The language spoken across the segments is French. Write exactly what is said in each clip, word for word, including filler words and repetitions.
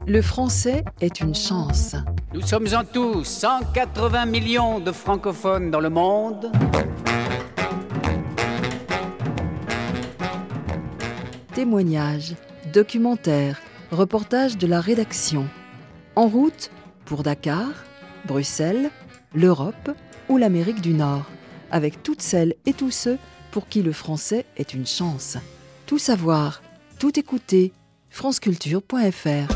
Le français est une chance. Nous sommes en tout cent quatre-vingts millions de francophones dans le monde. Témoignages, documentaires, reportages de la rédaction. En route pour Dakar, Bruxelles, l'Europe ou l'Amérique du Nord, avec toutes celles et tous ceux pour qui le français est une chance. Tout savoir, tout écouter, franceculture point f r.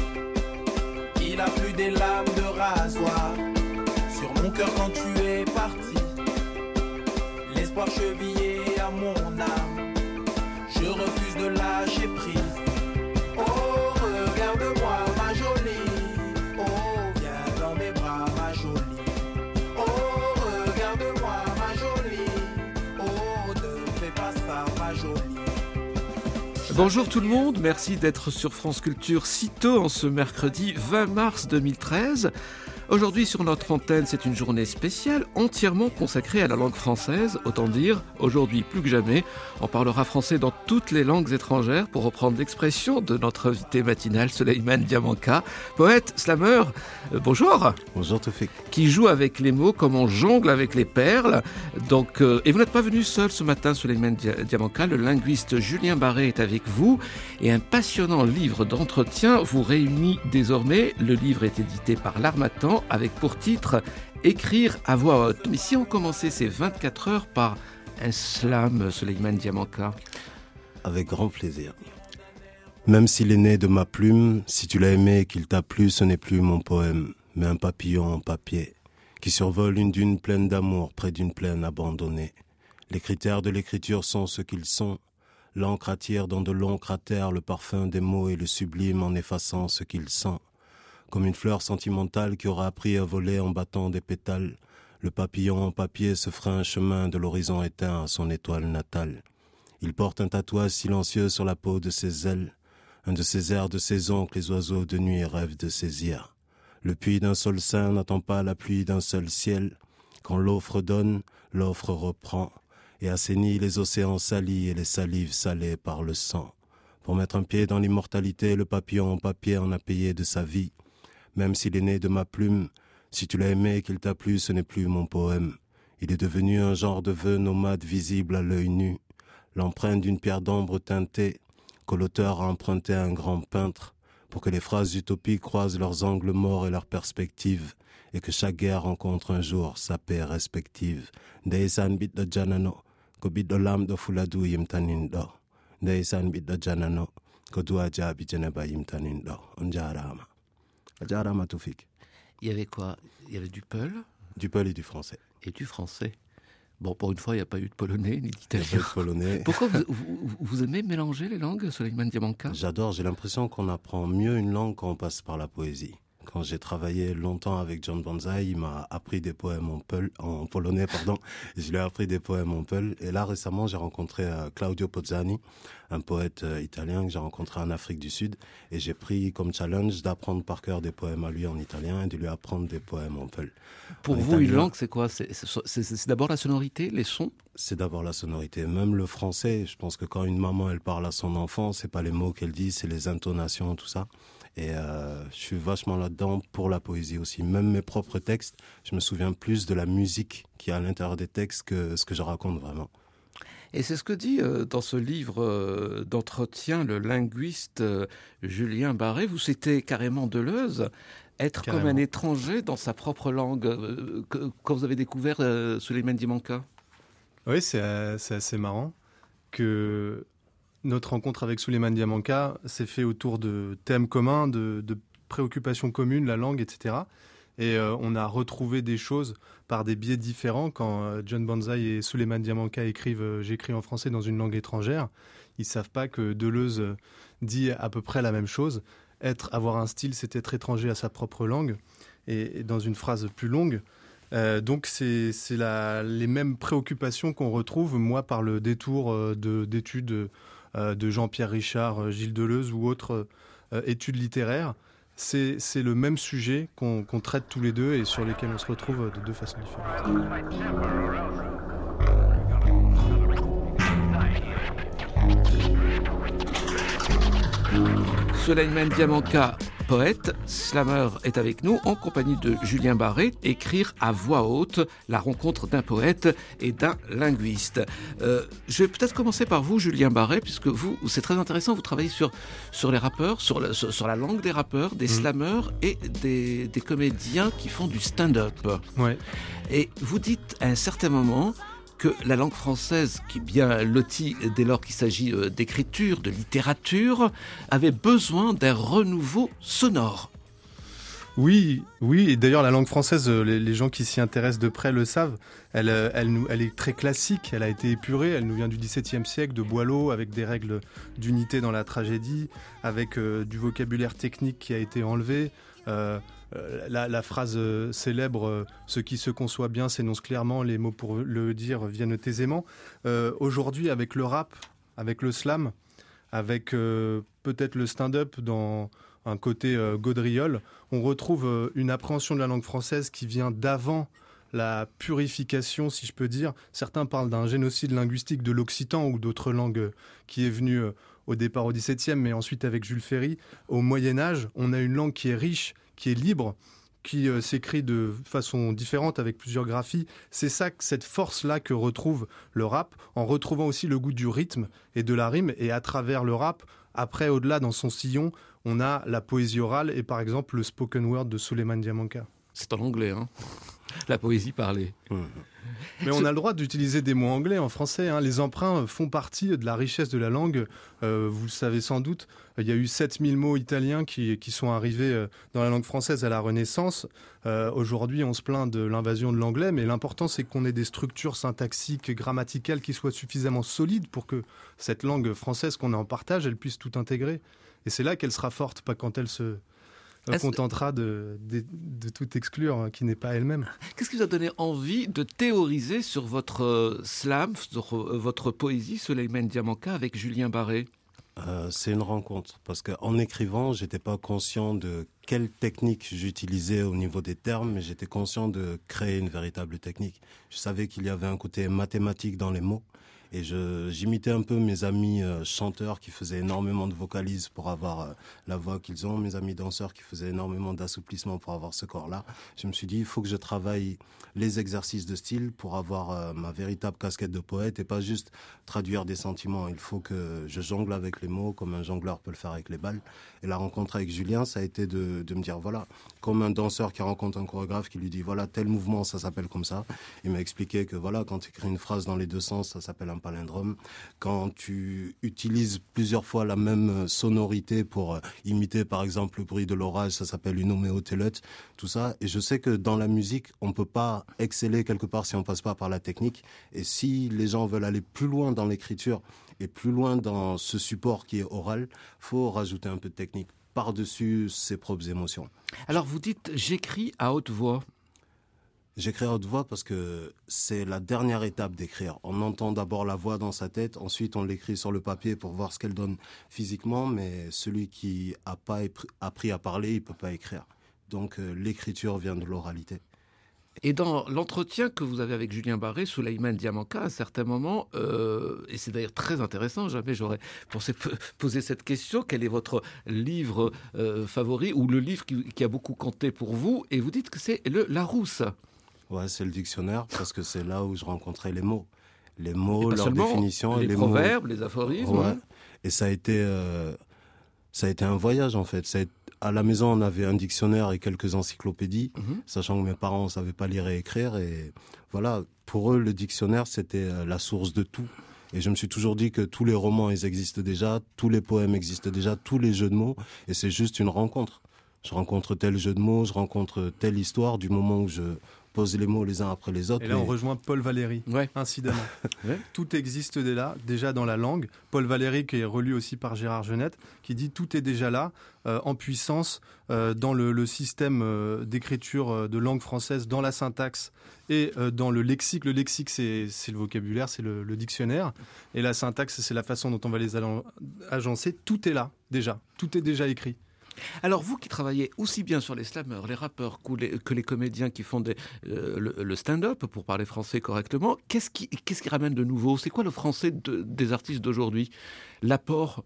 Il a plu des lames de rasoir sur mon cœur quand tu es parti. L'espoir chevillé à mon âme, je refuse de lâcher prise. Oh, regarde-moi ma jolie, oh, viens dans mes bras ma jolie. Oh, regarde-moi ma jolie, oh, ne fais pas ça ma jolie. Bonjour tout le monde, merci d'être sur France Culture si tôt en ce mercredi vingt mars deux mille treize. Aujourd'hui sur notre antenne, c'est une journée spéciale entièrement consacrée à la langue française. Autant dire, aujourd'hui plus que jamais, on parlera français dans toutes les langues étrangères pour reprendre l'expression de notre invité matinal, Souleymane Diamanka, poète, slammer. Euh, bonjour. Bonjour Toufik. Qui joue avec les mots comme on jongle avec les perles. Donc, euh, et vous n'êtes pas venu seul ce matin, Souleymane Diamanka. Le linguiste Julien Barré est avec vous et un passionnant livre d'entretien vous réunit désormais. Le livre est édité par l'Harmattan, avec pour titre « Écrire à voix haute ». Mais si on commençait ces vingt-quatre heures par un slam, Souleymane Diamanka? Avec grand plaisir. Même s'il est né de ma plume, si tu l'as aimé et qu'il t'a plu, ce n'est plus mon poème, mais un papillon en papier, qui survole une dune pleine d'amour près d'une plaine abandonnée. Les critères de l'écriture sont ce qu'ils sont. L'encre attire dans de longs cratères le parfum des mots et le sublime en effaçant ce qu'il sent. Comme une fleur sentimentale qui aura appris à voler en battant des pétales, le papillon en papier se fera un chemin de l'horizon éteint à son étoile natale. Il porte un tatouage silencieux sur la peau de ses ailes, un de ces airs de saison que les oiseaux de nuit rêvent de saisir. Le puits d'un sol saint n'attend pas la pluie d'un seul ciel. Quand l'offre donne, l'offre reprend, et assainit les océans salis et les salives salées par le sang. Pour mettre un pied dans l'immortalité, le papillon en papier en a payé de sa vie. Même s'il est né de ma plume, si tu l'as aimé et qu'il t'a plu, ce n'est plus mon poème. Il est devenu un genre de vœu nomade visible à l'œil nu, l'empreinte d'une pierre d'ombre teintée que l'auteur a emprunté à un grand peintre pour que les phrases utopiques croisent leurs angles morts et leurs perspectives et que chaque guerre rencontre un jour sa paix respective. Ndeysan bit do janano, ko bit do lam do fuladu yimtanin do. Ndeysan bit do janano, ko dua jabi jeneba yimtanin do. On jarama. Jarama Toufik. Il y avait quoi? Il y avait du peul? Du peul et du français. Et du français. Bon, pour une fois, il n'y a pas eu de polonais ni d'italien. Il n'y a pas eu de polonais. Pourquoi vous, vous, vous aimez mélanger les langues, Souleymane Diamanka? J'adore, j'ai l'impression qu'on apprend mieux une langue quand on passe par la poésie. Quand j'ai travaillé longtemps avec John Banzai, il m'a appris des poèmes en, peul, en polonais, pardon. Et je lui ai appris des poèmes en peul. Et là, récemment, j'ai rencontré euh, Claudio Pozzani, un poète euh, italien que j'ai rencontré en Afrique du Sud. Et j'ai pris comme challenge d'apprendre par cœur des poèmes à lui en italien et de lui apprendre des poèmes en peul. Pour en vous, italien, une langue, c'est quoi? c'est, c'est, c'est, c'est d'abord la sonorité, les sons? C'est d'abord la sonorité. Même le français, je pense que quand une maman, elle parle à son enfant, c'est pas les mots qu'elle dit, c'est les intonations, tout ça. Et euh, je suis vachement là-dedans pour la poésie aussi. Même mes propres textes, je me souviens plus de la musique qui est à l'intérieur des textes que ce que je raconte vraiment. Et c'est ce que dit euh, dans ce livre euh, d'entretien le linguiste euh, Julien Barré. Vous citez carrément Deleuze, être carrément comme un étranger dans sa propre langue. Euh, que, quand vous avez découvert euh, Souleymane Diamanka? Oui, c'est, euh, c'est assez marrant que notre rencontre avec Souleymane Diamanka s'est fait autour de thèmes communs, de, de préoccupations communes, la langue, et cetera. Et euh, on a retrouvé des choses par des biais différents. Quand euh, John Banzai et Souleymane Diamanka écrivent euh, « J'écris en français dans une langue étrangère », ils ne savent pas que Deleuze euh, dit à peu près la même chose. Être, avoir un style, c'est être étranger à sa propre langue. Et, et dans une phrase plus longue, Euh, donc c'est, c'est la, les mêmes préoccupations qu'on retrouve, moi, par le détour euh, de, d'études euh, de Jean-Pierre Richard, euh, Gilles Deleuze ou autres euh, études littéraires. C'est, c'est le même sujet qu'on, qu'on traite tous les deux et sur lesquels on se retrouve de deux façons différentes. Souleymane Diamanka, poète, slammer, est avec nous en compagnie de Julien Barré. Écrire à voix haute, la rencontre d'un poète et d'un linguiste. Euh, je vais peut-être commencer par vous, Julien Barré, puisque vous, c'est très intéressant, vous travaillez sur, sur les rappeurs, sur la, sur, sur la langue des rappeurs, des mmh. slammers et des, des comédiens qui font du stand-up. Ouais. Et vous dites à un certain moment que la langue française, qui est bien lotie dès lors qu'il s'agit d'écriture, de littérature, avait besoin d'un renouveau sonore. Oui, oui. Et d'ailleurs, la langue française, les, les gens qui s'y intéressent de près le savent. Elle, elle, nous, elle est très classique. Elle a été épurée. Elle nous vient du dix-septième siècle, de Boileau, avec des règles d'unité dans la tragédie, avec euh, du vocabulaire technique qui a été enlevé. Euh, La, la phrase euh, célèbre euh, « ce qui se conçoit bien s'énonce clairement, les mots pour le dire viennent aisément euh, ». Aujourd'hui, avec le rap, avec le slam, avec euh, peut-être le stand-up dans un côté euh, gaudriole, on retrouve euh, une appréhension de la langue française qui vient d'avant la purification, si je peux dire. Certains parlent d'un génocide linguistique de l'occitan ou d'autres langues euh, qui est venu euh, au départ au dix-septième, mais ensuite avec Jules Ferry. Au Moyen-Âge, on a une langue qui est riche, qui est libre, qui euh, s'écrit de façon différente avec plusieurs graphies. C'est ça, cette force-là que retrouve le rap, en retrouvant aussi le goût du rythme et de la rime. Et à travers le rap, après, au-delà, dans son sillon, on a la poésie orale et par exemple le spoken word de Souleymane Diamanka. C'est en anglais, hein, la poésie parlée. Mmh. Mais on a le droit d'utiliser des mots anglais en français. Hein. Les emprunts font partie de la richesse de la langue. Euh, vous le savez sans doute, il y a eu sept mille mots italiens qui, qui sont arrivés dans la langue française à la Renaissance. Euh, aujourd'hui, on se plaint de l'invasion de l'anglais, mais l'important, c'est qu'on ait des structures syntaxiques, grammaticales qui soient suffisamment solides pour que cette langue française qu'on a en partage, elle puisse tout intégrer. Et c'est là qu'elle sera forte, pas quand elle se... On contentera de, de, de tout exclure, hein, qui n'est pas elle-même. Qu'est-ce qui vous a donné envie de théoriser sur votre euh, slam, sur euh, votre poésie, Souleymane Diamanka, avec Julien Barré ? euh, C'est une rencontre, parce qu'en écrivant, j'étais pas conscient de quelle technique j'utilisais au niveau des termes, mais j'étais conscient de créer une véritable technique. Je savais qu'il y avait un côté mathématique dans les mots. Et je, j'imitais un peu mes amis euh, chanteurs qui faisaient énormément de vocalises pour avoir euh, la voix qu'ils ont, mes amis danseurs qui faisaient énormément d'assouplissement pour avoir ce corps-là. Je me suis dit, il faut que je travaille les exercices de style pour avoir euh, ma véritable casquette de poète et pas juste traduire des sentiments. Il faut que je jongle avec les mots comme un jongleur peut le faire avec les balles. Et la rencontre avec Julien, ça a été de, de me dire, voilà, comme un danseur qui rencontre un chorégraphe qui lui dit, voilà, tel mouvement, ça s'appelle comme ça. Il m'a expliqué que voilà, quand tu écris une phrase dans les deux sens, ça s'appelle un palindrome. Quand tu utilises plusieurs fois la même sonorité pour imiter par exemple le bruit de l'orage, ça s'appelle une homéotélote, tout ça. Et je sais que dans la musique, on peut pas exceller quelque part si on passe pas par la technique. Et si les gens veulent aller plus loin dans l'écriture et plus loin dans ce support qui est oral, faut rajouter un peu de technique par-dessus ses propres émotions. Alors vous dites « j'écris à haute voix ». J'écris à haute voix parce que c'est la dernière étape d'écrire. On entend d'abord la voix dans sa tête, ensuite on l'écrit sur le papier pour voir ce qu'elle donne physiquement, mais celui qui n'a pas appris à parler, il ne peut pas écrire. Donc euh, l'écriture vient de l'oralité. Et dans l'entretien que vous avez avec Julien Barré, Souleymane Diamanka, à un certain moment, euh, et c'est d'ailleurs très intéressant, jamais j'aurais pensé poser cette question, quel est votre livre euh, favori ou le livre qui, qui a beaucoup compté pour vous? Et vous dites que c'est le Larousse. Ouais, c'est le dictionnaire parce que c'est là où je rencontrais les mots. Les mots, leur seulement, définition. Les, les proverbes, mots. les aphorismes. Ouais. Hein. Et ça a été, euh, ça a été un voyage en fait. Ça a été, à la maison, on avait un dictionnaire et quelques encyclopédies, mm-hmm. sachant que mes parents ne savaient pas lire et écrire. Et voilà, pour eux, le dictionnaire, c'était la source de tout. Et je me suis toujours dit que tous les romans, ils existent déjà, tous les poèmes existent déjà, tous les jeux de mots. Et c'est juste une rencontre. Je rencontre tel jeu de mots, je rencontre telle histoire du moment où je pose les mots les uns après les autres. Et là, mais... on rejoint Paul Valéry, ouais. incidemment. ouais. Tout existe déjà, déjà dans la langue. Paul Valéry, qui est relu aussi par Gérard Genette, qui dit tout est déjà là, euh, en puissance, euh, dans le, le système euh, d'écriture euh, de langue française, dans la syntaxe et euh, dans le lexique. Le lexique, c'est, c'est le vocabulaire, c'est le, le dictionnaire. Et la syntaxe, c'est la façon dont on va les agencer. Tout est là, déjà. Tout est déjà écrit. Alors vous qui travaillez aussi bien sur les slammers, les rappeurs que les, que les comédiens qui font des, euh, le, le stand-up, pour parler français correctement, qu'est-ce qui, qu'est-ce qui ramène de nouveau? C'est quoi le français de, des artistes d'aujourd'hui? L'apport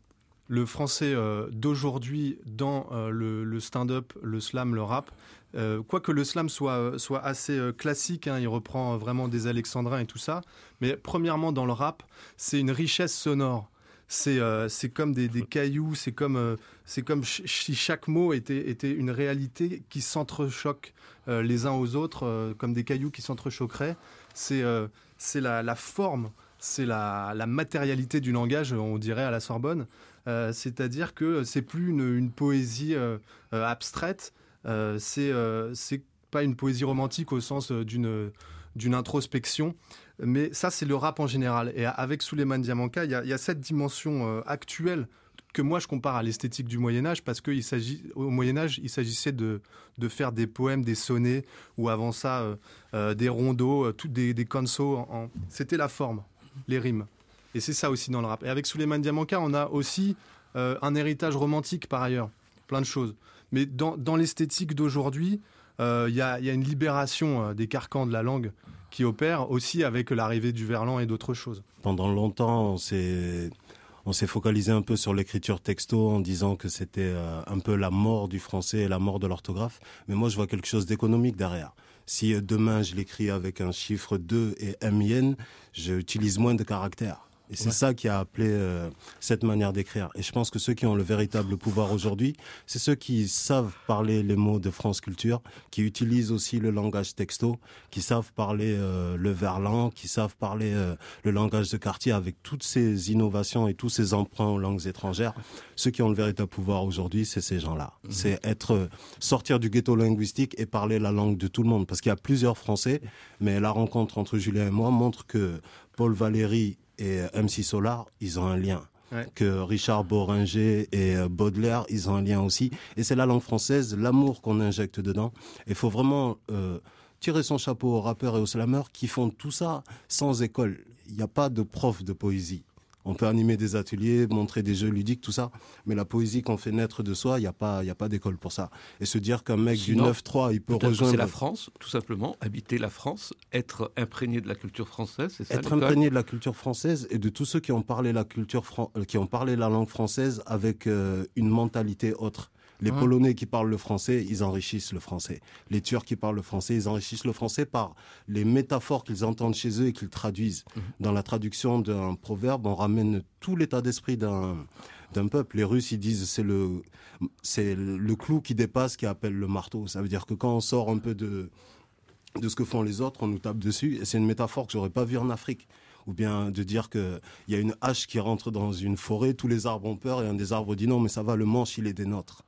le français euh, d'aujourd'hui dans euh, le, le stand-up, le slam, le rap, euh, quoique le slam soit, soit assez euh, classique, hein, il reprend vraiment des alexandrins et tout ça, mais premièrement dans le rap, c'est une richesse sonore. C'est, euh, c'est comme des, des cailloux, c'est comme, euh, c'est comme ch- si chaque mot était, était une réalité qui s'entrechoque euh, les uns aux autres, euh, comme des cailloux qui s'entrechoqueraient. C'est, euh, c'est la, la forme, c'est la, la matérialité du langage, on dirait à la Sorbonne. Euh, c'est-à-dire que c'est plus une, une poésie euh, euh, abstraite, euh, c'est, euh, c'est pas une poésie romantique au sens d'une, d'une introspection, mais ça c'est le rap en général. Et avec Souleymane Diamanka, il y, y a cette dimension euh, actuelle que moi je compare à l'esthétique du Moyen-Âge, parce qu'au Moyen-Âge, il s'agissait de, de faire des poèmes, des sonnets, ou avant ça, euh, euh, des rondeaux, euh, tout, des, des cansos. En, en... C'était la forme, les rimes. Et c'est ça aussi dans le rap. Et avec Souleymane Diamanka, on a aussi euh, un héritage romantique par ailleurs, plein de choses. Mais dans, dans l'esthétique d'aujourd'hui, il euh, y, a, y a une libération euh, des carcans de la langue qui opère aussi avec l'arrivée du verlan et d'autres choses. Pendant longtemps, on s'est, on s'est focalisé un peu sur l'écriture texto en disant que c'était euh, un peu la mort du français et la mort de l'orthographe. Mais moi, je vois quelque chose d'économique derrière. Si euh, demain, je l'écris avec un chiffre deux et M I N, j'utilise moins de caractères. Et c'est ouais. ça qui a appelé euh, cette manière d'écrire. Et je pense que ceux qui ont le véritable pouvoir aujourd'hui, c'est ceux qui savent parler les mots de France Culture, qui utilisent aussi le langage texto, qui savent parler euh, le verlan, qui savent parler euh, le langage de quartier avec toutes ces innovations et tous ces emprunts aux langues étrangères. Ceux qui ont le véritable pouvoir aujourd'hui, c'est ces gens-là. Mmh. C'est être euh, sortir du ghetto linguistique et parler la langue de tout le monde. Parce qu'il y a plusieurs Français, mais la rencontre entre Julien et moi montre que Paul Valéry et M C Solar, ils ont un lien. Ouais. Que Richard Bohringer et Baudelaire, ils ont un lien aussi. Et c'est la langue française, l'amour qu'on injecte dedans. Il faut vraiment euh, tirer son chapeau aux rappeurs et aux slameurs qui font tout ça sans école. Il n'y a pas de prof de poésie. On peut animer des ateliers, montrer des jeux ludiques, tout ça. Mais la poésie qu'on fait naître de soi, il n'y a pas, il n'y a pas d'école pour ça. Et se dire qu'un mec Sinon, du neuf trois, il peut rejoindre... C'est la France, tout simplement. Habiter la France, être imprégné de la culture française, c'est ça? Être imprégné de la culture française et de tous ceux qui ont parlé la culture, fran... qui ont parlé la langue française avec euh, une mentalité autre. Les ah. Polonais qui parlent le français, ils enrichissent le français. Les Turcs qui parlent le français, ils enrichissent le français par les métaphores qu'ils entendent chez eux et qu'ils traduisent. Mmh. Dans la traduction d'un proverbe, on ramène tout l'état d'esprit d'un, d'un peuple. Les Russes, ils disent c'est le, c'est le clou qui dépasse qui appelle le marteau. Ça veut dire que quand on sort un peu de, de ce que font les autres, on nous tape dessus. Et c'est une métaphore que j'aurais pas vue en Afrique. Ou bien de dire qu'il y a une hache qui rentre dans une forêt, tous les arbres ont peur et un des arbres dit non, mais ça va, le manche, il est des nôtres.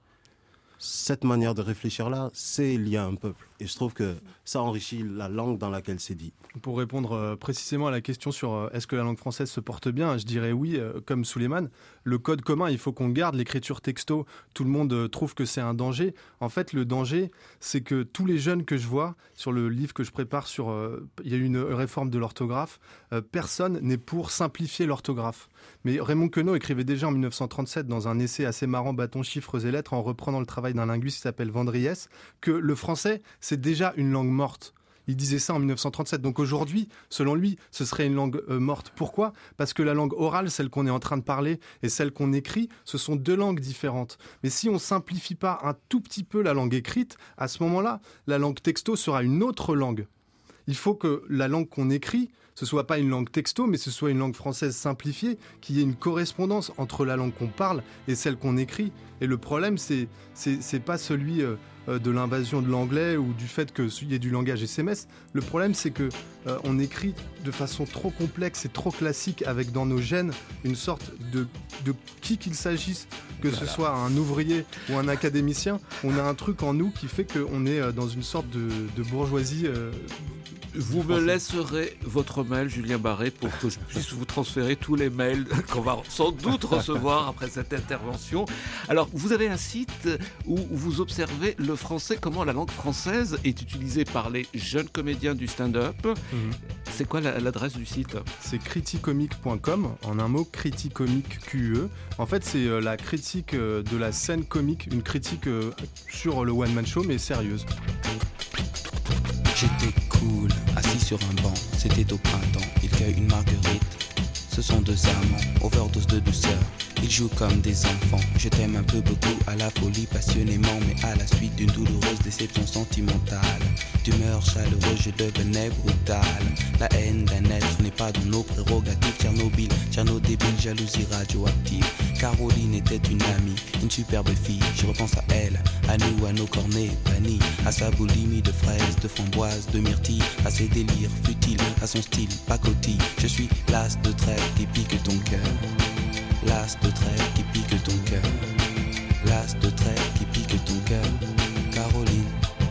Cette manière de réfléchir-là, c'est lié à un peuple. Et je trouve que ça enrichit la langue dans laquelle c'est dit. Pour répondre euh, précisément à la question sur euh, est-ce que la langue française se porte bien, je dirais oui, euh, comme Souleymane. Le code commun, il faut qu'on garde l'écriture texto. Tout le monde euh, trouve que c'est un danger. En fait, le danger, c'est que tous les jeunes que je vois, sur le livre que je prépare, sur, euh, il y a eu une réforme de l'orthographe, euh, personne n'est pour simplifier l'orthographe. Mais Raymond Queneau écrivait déjà en dix-neuf cent trente-sept dans un essai assez marrant, Bâtons, chiffres et lettres, en reprenant le travail d'un linguiste qui s'appelle Vendriès, que le français, c'est déjà une langue morte. Il disait ça en dix-neuf cent trente-sept. Donc aujourd'hui, selon lui, ce serait une langue euh, morte. Pourquoi ? Parce que la langue orale, celle qu'on est en train de parler, et celle qu'on écrit, ce sont deux langues différentes. Mais si on simplifie pas un tout petit peu la langue écrite, à ce moment-là, la langue texto sera une autre langue. Il faut que la langue qu'on écrit, ce soit pas une langue texto, mais ce soit une langue française simplifiée, qu'il y ait une correspondance entre la langue qu'on parle et celle qu'on écrit. Et le problème, c'est, c'est, c'est pas celui euh, de l'invasion de l'anglais ou du fait qu'il y ait du langage S M S. Le problème, c'est que euh, on écrit de façon trop complexe et trop classique, avec dans nos gènes une sorte de, de qui qu'il s'agisse, que voilà. ce soit un ouvrier ou un académicien, on a un truc en nous qui fait qu'on est dans une sorte de, de bourgeoisie. Euh, Vous me laisserez votre mail, Julien Barré, pour que je puisse vous transférer tous les mails qu'on va sans doute recevoir après cette intervention. Alors, vous avez un site où vous observez le français, comment la langue française est utilisée par les jeunes comédiens du stand-up. Mm-hmm. C'est quoi la, l'adresse du site ? C'est criticomique point com, en un mot, criticomique, Q U E. En fait, c'est euh, la critique euh, de la scène comique, une critique euh, sur le one-man show, mais sérieuse. J'étais cool, assis sur un banc, c'était au printemps, il cueille une marguerite. Ce sont deux amants, overdose de douceur, Ils jouent comme des enfants. Je t'aime un peu beaucoup, à la folie passionnément, mais à la suite d'une douloureuse déception sentimentale. D'humeur chaleureuse, je devenais brutal. La haine d'un être n'est pas dans nos prérogatives. Tchernobyl, Tcherno débile, jalousie radioactive. Caroline était une amie, une superbe fille. Je repense à elle, à nous, à nos cornets vanille, à sa boulimie de fraises, de framboises, de myrtilles, à ses délires futiles, à son style pacotille. Je suis l'as de trêve qui pique ton cœur. L'as de trêve qui pique ton cœur. L'as de trêve qui pique ton cœur. Caroline.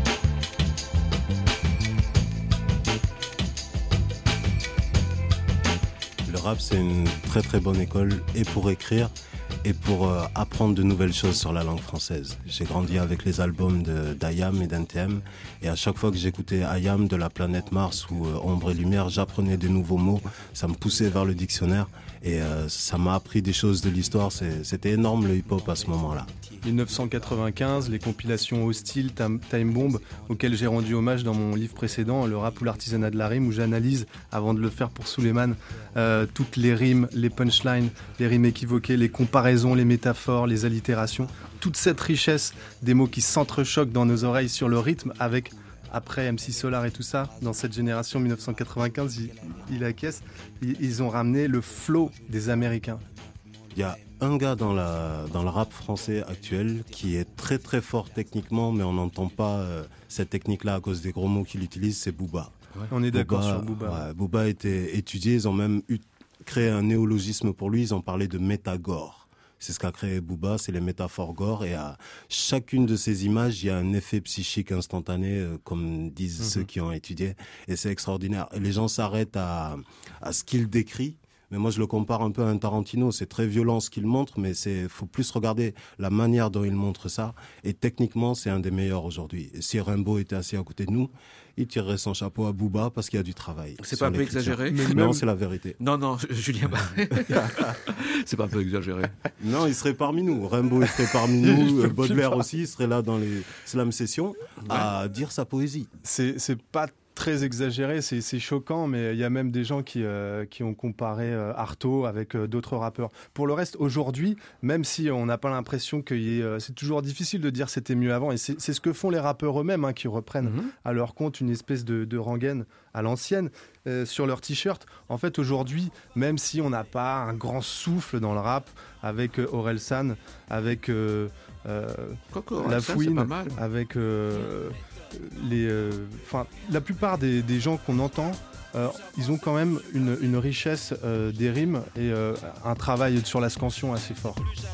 Le rap, c'est une très très bonne école et pour écrire et pour euh, apprendre de nouvelles choses sur la langue française. J'ai grandi avec les albums de, d'Ayam et d'N T M et à chaque fois que j'écoutais Ayam de la planète Mars ou euh, Ombre et Lumière, j'apprenais de nouveaux mots, ça me poussait vers le dictionnaire et euh, ça m'a appris des choses de l'histoire. C'est, c'était énorme le hip-hop à ce moment-là. dix-neuf cent quatre-vingt-quinze, les compilations Hostile, Time Bomb, auxquelles j'ai rendu hommage dans mon livre précédent, Le rap ou l'artisanat de la rime, où j'analyse, avant de le faire pour Souleymane, euh, toutes les rimes, les punchlines, les rimes équivoquées, les comparaisons, les métaphores, les allitérations, toute cette richesse des mots qui s'entrechoquent dans nos oreilles sur le rythme avec... Après M C Solar et tout ça, dans cette génération dix-neuf cent quatre-vingt-quinze, il, il acquiesce, ils, ils ont ramené le flow des Américains. Il y a un gars dans, la, dans le rap français actuel qui est très très fort techniquement, mais on n'entend pas euh, cette technique-là à cause des gros mots qu'il utilise, c'est Booba. Ouais. On est d'accord Booba, sur Booba. Ouais, Booba a été étudié, ils ont même eu, créé un néologisme pour lui, ils ont parlé de métagore. C'est ce qu'a créé Booba, c'est les métaphores gore. Et à chacune de ces images, il y a un effet psychique instantané, euh, comme disent mm-hmm. ceux qui ont étudié. Et c'est extraordinaire. Et les gens s'arrêtent à, à ce qu'il décrit. Mais moi, je le compare un peu à un Tarantino. C'est très violent ce qu'il montre, mais c'est faut plus regarder la manière dont il montre ça. Et techniquement, c'est un des meilleurs aujourd'hui. Et si Rimbaud était assis à côté de nous, il tirerait son chapeau à Booba parce qu'il y a du travail. C'est pas un peu exagéré? Mais non, même... c'est la vérité. Non, non, Julien Barré. C'est pas un peu exagéré. Non, il serait parmi nous. Rimbaud, il serait parmi nous. Baudelaire aussi, il serait là dans les slam sessions ouais. à dire sa poésie. C'est, c'est pas très exagéré, c'est, c'est choquant, mais il y a même des gens qui, euh, qui ont comparé euh, Artaud avec euh, d'autres rappeurs. Pour le reste, aujourd'hui, même si on n'a pas l'impression que y ait, euh, c'est toujours difficile de dire c'était mieux avant, et c'est, c'est ce que font les rappeurs eux-mêmes, hein, qui reprennent mm-hmm. à leur compte une espèce de, de rengaine à l'ancienne euh, sur leur t-shirt. En fait, aujourd'hui, même si on n'a pas un grand souffle dans le rap, avec euh, Orelsan, avec euh, euh, Coco, La ça, Fouine, c'est pas mal. avec... Euh, Les, euh, la plupart des, des gens qu'on entend, euh, ils ont quand même une, une richesse euh, des rimes et euh, un travail sur la scansion assez fort.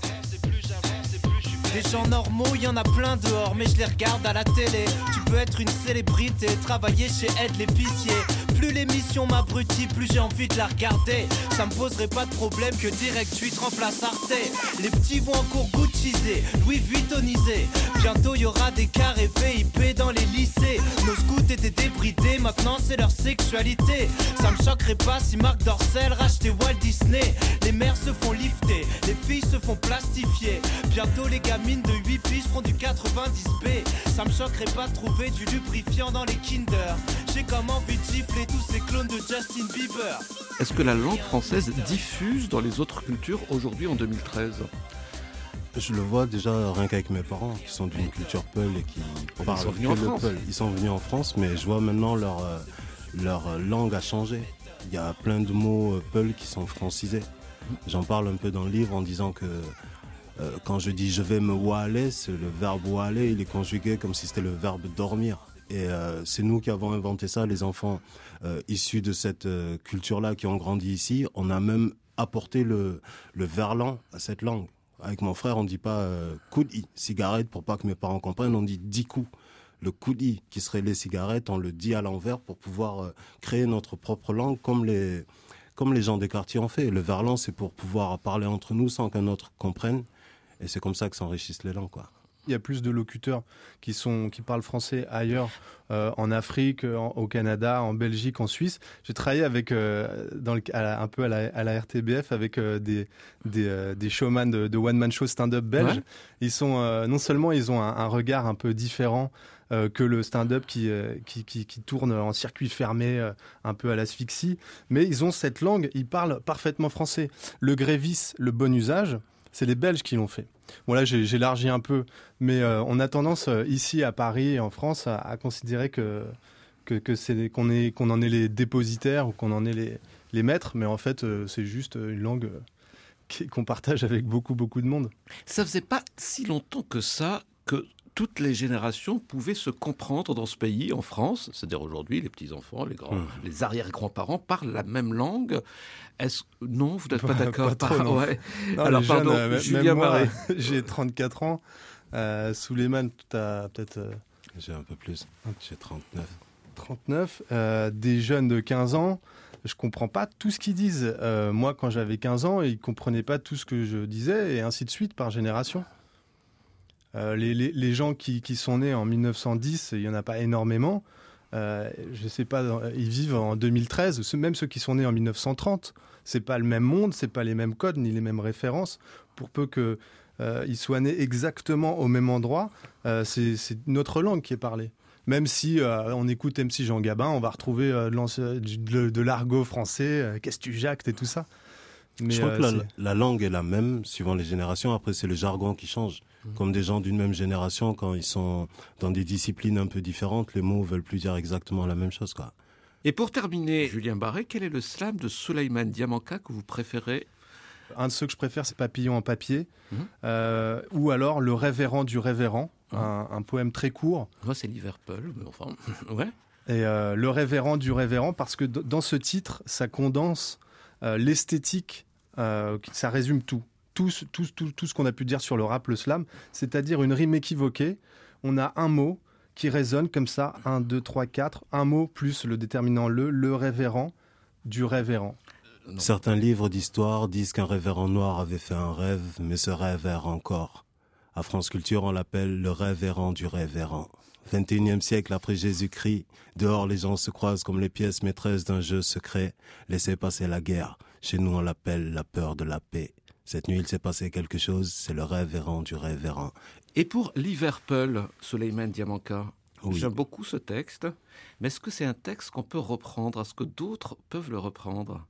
Des gens normaux, il y en a plein dehors, mais je les regarde à la télé. Tu peux être une célébrité, travailler chez Ed l'épicier. Plus l'émission m'abrutit, plus j'ai envie de la regarder. Ça me poserait pas de problème que Direct huit remplace Arte. Les petits vont encore Gucciser, Louis Vuittoniser. Bientôt y aura des carrés V I P dans les lycées. Nos scouts étaient débridés, maintenant c'est leur sexualité. Ça me choquerait pas si Marc Dorcel rachetait Walt Disney. Les mères se font lifter, les filles se font plastifier. Bientôt les gamines de huit piges feront du quatre-vingt-dix B. Ça me choquerait pas de trouver du lubrifiant dans les Kinder. J'ai comme envie de gifler tous ces clones de Justin Bieber. Est-ce que la langue française diffuse dans les autres cultures aujourd'hui en deux mille treize ? Je le vois déjà rien qu'avec mes parents qui sont d'une culture Peul et qui parlent ils sont venus en France. Peul. Ils sont venus en France, mais je vois maintenant leur, euh, leur langue a changé. Il y a plein de mots Peul qui sont francisés. J'en parle un peu dans le livre en disant que euh, quand je dis je vais me waler, le verbe waler, il est conjugué comme si c'était le verbe dormir. Et euh, c'est nous qui avons inventé ça, les enfants euh, issus de cette euh, culture-là qui ont grandi ici. On a même apporté le, le verlan à cette langue. Avec mon frère, on ne dit pas euh, koudi, cigarette, pour pas que mes parents comprennent, on dit dikou. Le koudi, qui serait les cigarettes, on le dit à l'envers pour pouvoir euh, créer notre propre langue comme les, comme les gens des quartiers ont fait. Le verlan, c'est pour pouvoir parler entre nous sans qu'un autre comprenne. Et c'est comme ça que s'enrichissent les langues, quoi. Il y a plus de locuteurs qui, sont, qui parlent français ailleurs, euh, en Afrique, en, au Canada, en Belgique, en Suisse. J'ai travaillé avec, euh, dans le, à la, un peu à la, à la R T B F avec euh, des, des, euh, des showman de, de one-man show stand-up belges. Ouais. Ils sont, euh, non seulement ils ont un, un regard un peu différent euh, que le stand-up qui, euh, qui, qui, qui tourne en circuit fermé, euh, un peu à l'asphyxie, mais ils ont cette langue, ils parlent parfaitement français. Le grévis, le bon usage, C'est les Belges qui l'ont fait. Bon là, j'ai, j'ai élargi un peu, mais euh, on a tendance euh, ici à Paris et en France à, à considérer que, que, que c'est, qu'on, est, qu'on en est les dépositaires ou qu'on en est les, les maîtres, mais en fait, euh, c'est juste une langue euh, qui, qu'on partage avec beaucoup, beaucoup de monde. Ça faisait pas si longtemps que ça que toutes les générations pouvaient se comprendre dans ce pays, en France. C'est-à-dire aujourd'hui, les petits-enfants, les, grands, mmh. les arrière-grands-parents parlent la même langue. Est-ce... Non, vous n'êtes pas d'accord? Pas trop, non. Ouais. Non, Alors, les pardon, jeunes, euh, Julien Barré. J'ai trente-quatre ans. Euh, Souleymane, tu as peut-être... Euh... J'ai un peu plus. J'ai trente-neuf. trente-neuf. Euh, des jeunes de quinze ans, je ne comprends pas tout ce qu'ils disent. Euh, moi, quand j'avais quinze ans, ils ne comprenaient pas tout ce que je disais, et ainsi de suite, par génération. Euh, les, les, les gens qui, qui sont nés en mille neuf cent dix, il n'y en a pas énormément. Euh, je ne sais pas, ils vivent en deux mille treize, même ceux qui sont nés en mille neuf cent trente. Ce n'est pas le même monde, ce n'est pas les mêmes codes, ni les mêmes références. Pour peu qu'ils euh, soient nés exactement au même endroit, euh, c'est, c'est notre langue qui est parlée. Même si euh, on écoute M C Jean Gabin, on va retrouver euh, de, de, de l'argot français, euh, qu'est-ce que tu jactes et tout ça. Mais je crois euh, que la, la langue est la même suivant les générations. Après, c'est le jargon qui change. Mmh. Comme des gens d'une même génération, quand ils sont dans des disciplines un peu différentes, les mots veulent plus dire exactement la même chose, quoi. Et pour terminer, Julien Barré, quel est le slam de Souleymane Diamanka que vous préférez? Un de ceux que je préfère, c'est Papillon en papier, mmh. euh, ou alors Le révérend du révérend, mmh. un, un poème très court. Moi, c'est Liverpool, mais enfin, ouais. Et euh, Le révérend du révérend, parce que d- dans ce titre, ça condense euh, l'esthétique. Euh, ça résume tout. Tout, tout, tout, tout ce qu'on a pu dire sur le rap, le slam, c'est-à-dire une rime équivoquée. On a un mot qui résonne comme ça, un, deux, trois, quatre, un mot plus le déterminant le, le révérend du révérend. Non. Certains livres d'histoire disent qu'un révérend noir avait fait un rêve, mais ce rêve erre encore. À France Culture, on l'appelle le révérend du révérend. vingt et unième siècle après Jésus-Christ, dehors les gens se croisent comme les pièces maîtresses d'un jeu secret. Laissez passer la guerre. Chez nous, on l'appelle la peur de la paix. Cette nuit, il s'est passé quelque chose, c'est le révérend du révérend. Et pour Liverpool, Souleymane Diamanka, oui. J'aime beaucoup ce texte, mais est-ce que c'est un texte qu'on peut reprendre? Est-ce que d'autres peuvent le reprendre?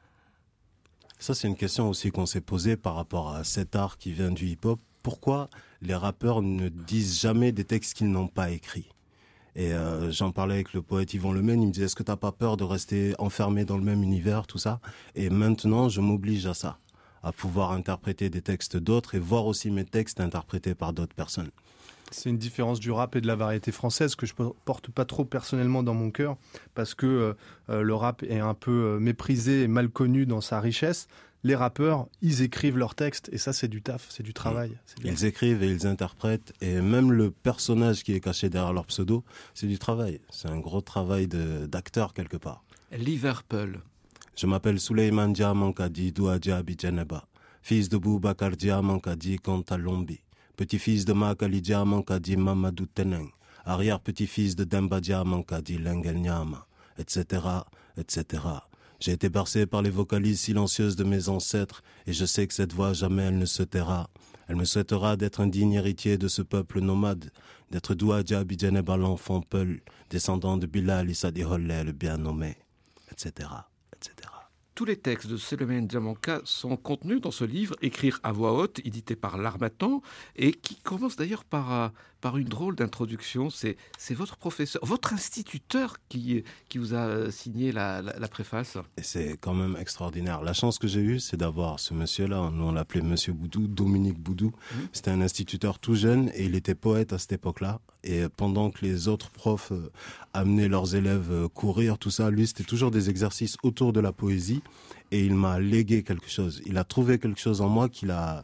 Ça, c'est une question aussi qu'on s'est posée par rapport à cet art qui vient du hip-hop. Pourquoi les rappeurs ne disent jamais des textes qu'ils n'ont pas écrits? Et euh, j'en parlais avec le poète Yvon Lemaine, il me disait, est-ce que t'as pas peur de rester enfermé dans le même univers, tout ça? Et maintenant, je m'oblige à ça, à pouvoir interpréter des textes d'autres et voir aussi mes textes interprétés par d'autres personnes. C'est une différence du rap et de la variété française que je porte pas trop personnellement dans mon cœur, parce que euh, le rap est un peu méprisé et mal connu dans sa richesse. Les rappeurs, ils écrivent leurs textes, et ça, c'est du taf, c'est du travail. C'est ils écrivent et ils interprètent, et même le personnage qui est caché derrière leur pseudo, c'est du travail. C'est un gros travail de, d'acteur, quelque part. Liverpool. Je m'appelle Souleymane Diamanka di Douadja Bidjaneba, fils de Boubacar Diamanka di Kontalombi, petit-fils de Makali Diamanka di Mamadou Teneng, arrière-petit-fils de Demba Diamanka di Lengel Nyama, et cetera, et cetera. J'ai été bercé par les vocalises silencieuses de mes ancêtres, et je sais que cette voix, jamais elle ne se taira. Elle me souhaitera d'être un digne héritier de ce peuple nomade, d'être Douadja Bidjaneba l'enfant Peul, descendant de Bilal Issa Diholleh le bien nommé, et cetera, et cetera. Tous les textes de Souleymane Diamanka sont contenus dans ce livre, Écrire à voix haute, édité par l'Harmattan, et qui commence d'ailleurs par, euh, par une drôle d'introduction. C'est, c'est votre professeur, votre instituteur qui, qui vous a signé la, la, la préface. Et c'est quand même extraordinaire. La chance que j'ai eue, c'est d'avoir ce monsieur-là, nous on l'appelait Monsieur Boudou, Dominique Boudou. Mmh. C'était un instituteur tout jeune et il était poète à cette époque-là. Et pendant que les autres profs euh, amenaient leurs élèves euh, courir, tout ça, lui, c'était toujours des exercices autour de la poésie. Et il m'a légué quelque chose. Il a trouvé quelque chose en moi qu'il a,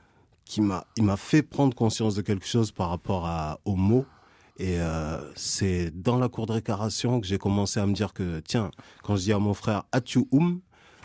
qui m'a, il m'a fait prendre conscience de quelque chose par rapport à, aux mots. Et euh, c'est dans la cour de récréation que j'ai commencé à me dire que, tiens, quand je dis à mon frère « Atchoum »,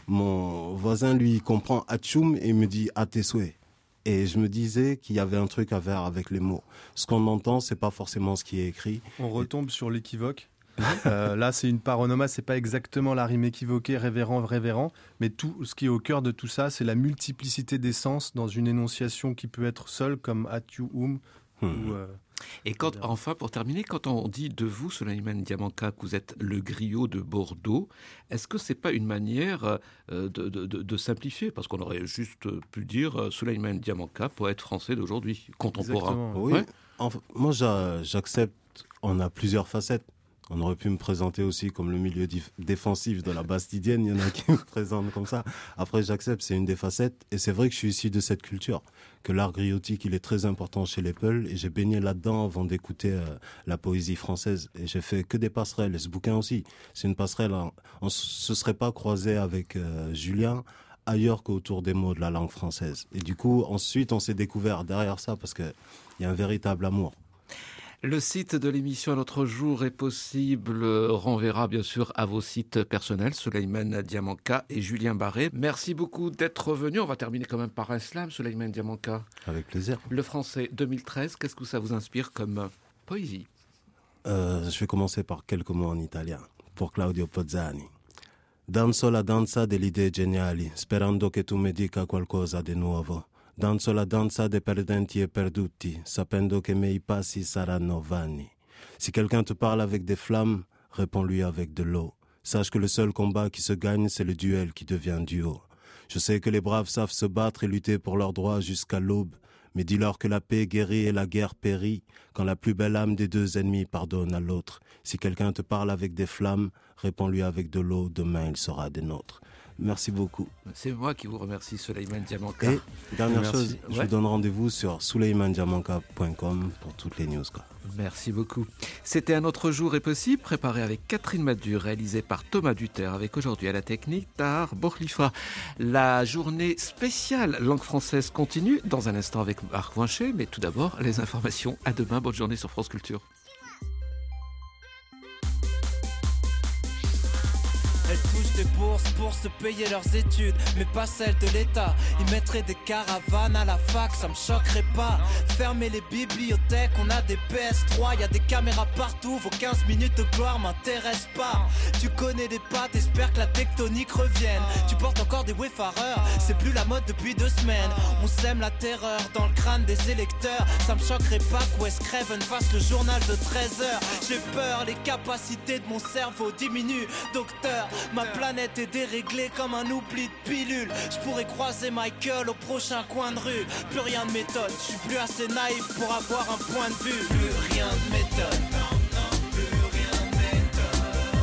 mon voisin, lui, comprend « Atchoum » et me dit « À tes souhaits ». Et je me disais qu'il y avait un truc à faire avec les mots. Ce qu'on entend, c'est pas forcément ce qui est écrit. On retombe et... sur l'équivoque. euh, là, c'est une paronoma, c'est pas exactement la rime équivoquée, révérend, révérend, mais tout ce qui est au cœur de tout ça, c'est la multiplicité des sens dans une énonciation qui peut être seule, comme Atchoum, hmm. ou... Euh... Et quand, enfin, pour terminer, quand on dit de vous, Souleymane Diamanka, que vous êtes le griot de Bordeaux, est-ce que c'est pas une manière euh, de, de, de, de simplifier? Parce qu'on aurait juste pu dire euh, Souleymane Diamanka, poète français d'aujourd'hui, contemporain. Exactement. Oui, Ouais. enfin, moi j'a- j'accepte, on a plusieurs facettes. On aurait pu me présenter aussi comme le milieu dif- défensif de la Bastidienne, il y en a qui me présentent comme ça. Après, j'accepte, c'est une des facettes. Et c'est vrai que je suis issu de cette culture, que l'art griotique, il est très important chez les Peuls. Et j'ai baigné là-dedans avant d'écouter euh, la poésie française. Et j'ai fait que des passerelles. Et ce bouquin aussi, c'est une passerelle. On ne se serait pas croisé avec euh, Julien ailleurs qu'autour des mots de la langue française. Et du coup, ensuite, on s'est découvert derrière ça parce qu'il y a un véritable amour. Le site de l'émission Un autre jour est possible, euh, renverra bien sûr à vos sites personnels, Souleymane Diamanka et Julien Barré. Merci beaucoup d'être venus. On va terminer quand même par un slam, Souleymane Diamanka. Avec plaisir. Le français deux mille treize, qu'est-ce que ça vous inspire comme euh, poésie? Euh, je vais commencer par quelques mots en italien pour Claudio Pozzani. Danzo la danza delle idee geniali, sperando che tu mi dica qualcosa di nuovo. Danzo la danza dei perdenti e perduti, sapendo che i miei passi saranno vani. Si quelqu'un te parle avec des flammes, réponds-lui avec de l'eau. Sache que le seul combat qui se gagne, c'est le duel qui devient duo. Je sais que les braves savent se battre et lutter pour leurs droits jusqu'à l'aube, mais dis-leur que la paix guérit et la guerre périt, quand la plus belle âme des deux ennemis pardonne à l'autre. Si quelqu'un te parle avec des flammes, réponds-lui avec de l'eau, demain il sera des nôtres. Merci beaucoup. C'est moi qui vous remercie, Souleymane Diamanka. Et dernière Merci. chose, je Ouais. vous donne rendez-vous sur souleymane diamanka point com pour toutes les news, quoi. Merci beaucoup. C'était Un autre jour est possible, préparé avec Catherine Madu, réalisé par Thomas Duterre, avec aujourd'hui à la technique Tahar Borlifa. La journée spéciale langue française continue dans un instant avec Marc Voincher, mais tout d'abord les informations. À demain, bonne journée sur France Culture. Elles touchent des bourses pour se payer leurs études, mais pas celles de l'État. Ils mettraient des caravanes à la fac, ça me choquerait pas. Fermer les bibliothèques, on a des P S trois, y a des caméras partout, vos quinze minutes de gloire m'intéressent pas. Tu connais les pattes, espère que la tectonique revienne. Tu portes encore des wayfarers, c'est plus la mode depuis deux semaines. On sème la terreur dans le crâne des électeurs. Ça me choquerait pas que Wes Craven fasse le journal de treize heures. J'ai peur, les capacités de mon cerveau diminuent. Docteur, ma planète est déréglée comme un oubli de pilule. Je pourrais croiser Michael au prochain coin de rue. Plus rien de méthode, je suis plus assez naïf pour avoir un point de vue. Plus rien de méthode. Non, non, plus rien de méthode.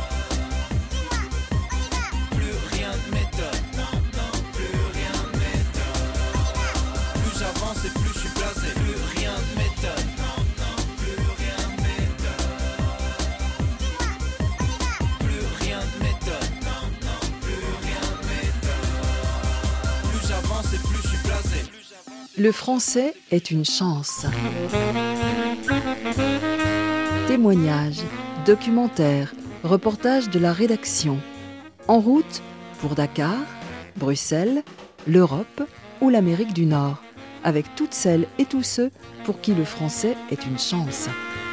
Plus rien de méthode. Non, non, plus rien de méthode. Plus j'avance et plus je suis blasé. Plus rien de méthode. Non, non, plus rien de méthode. Plus rien de méthode. Non, non, plus rien de méthode. Plus j'avance et plus je suis blasé. Le français est une chance. Témoignages, documentaires, reportages de la rédaction. En route pour Dakar, Bruxelles, l'Europe ou l'Amérique du Nord, avec toutes celles et tous ceux pour qui le français est une chance.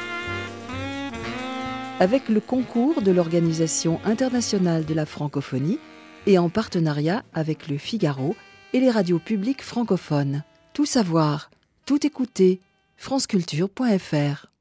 Avec le concours de l'Organisation internationale de la francophonie et en partenariat avec le Figaro et les radios publiques francophones. Tout savoir, tout écouter, franceculture point f r.